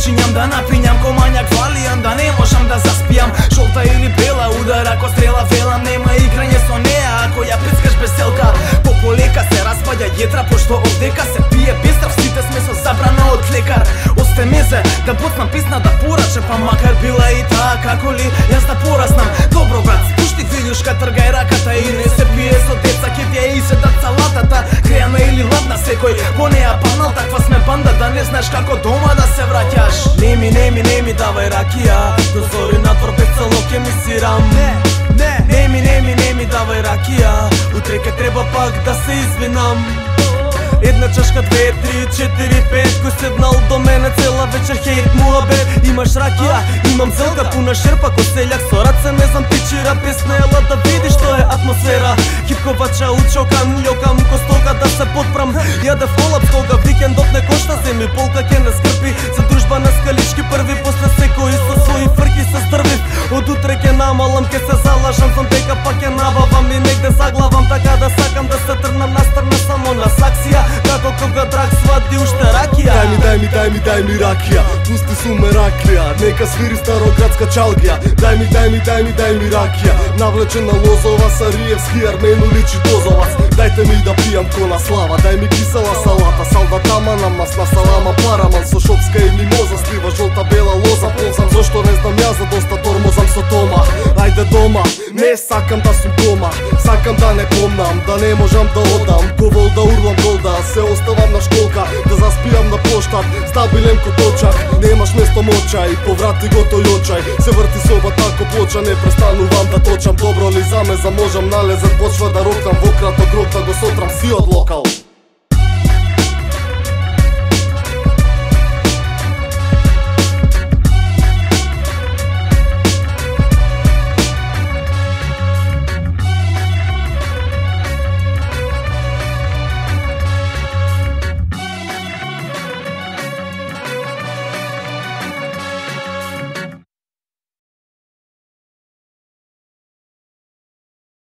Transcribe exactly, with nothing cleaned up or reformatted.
Починjam da napinjam ko manjak valijan, da ne možem da zaspijam. Žolta ili bela udara ko strela velam, nema igranje so neja ako ja prickaš beselka. Pokoleka se raspadja jedra pošto ovdeka se pije bistra, всите сме со забрана од лекар. Осте мезе да буцнам писна да пораче, па макар била и таа како ли јас да пораснам. Добро брат, спушти вилјушка, тргај раката и не се пие со деца, ке ти ја иседат салатата. Грејана или ладна секој по неа панал, таква сме банда да не знаеш како дома да се враќаш. Неми, неми, неми давај ракија, до зори надвор без цело ке ми сирам. Не, не, неми, неми, неми давај ракија, утре ке треба пак да се извинам. Една чашка, две, три, четири, пет. Кој седнал до мене цела вечер хейт муабет. Имаш ракија, имам зелка пуна шерпа, ко селјак со раце мезам пичира песна. Ела да видиш што е атмосфера. Хипковача учокам, љокам ко стока да се подпрам. Јадев колапс кога викендот не кошта, земи полка ке не скрпи. За дружба на скалички први, после секој со своји фрки се здрвив. Од утре ке намалам, ке се залажам, знам дека пак ке набавам и негде заглавам, така да сакам да се тргнам настрана само на саксија. Како кога драг свади уште ракија. Дај ми, дај ми, дај ми, дај ми ракија, пусти суме раклија, нека свири староградска чалгија. Дај ми, дај ми, дај ми, дај ми ракија, навлечена лозова, Сариевски, Армену личи дозовац. Дајте ми да пијам кона слава, дај ми кисела салата, салда тамана, масна салама, параман со шопска и мимоза, слива жолта бела лоза, ползам зошто не знам ја за доста тормозам со тома. Ајде дома, не сакам да сум дома, сакам да не помнам, да не можам да одам, ковол да урлам голда, се оставам на школка, да заспијам на поштат, стабилен ко точак. Немаш место мочај, поврати го тој очај, се врти соба тако плоча, не престанувам да точам. Добро ли за ме заможам, налезат почва да рокам, во краток рок да го сотрам си од локал.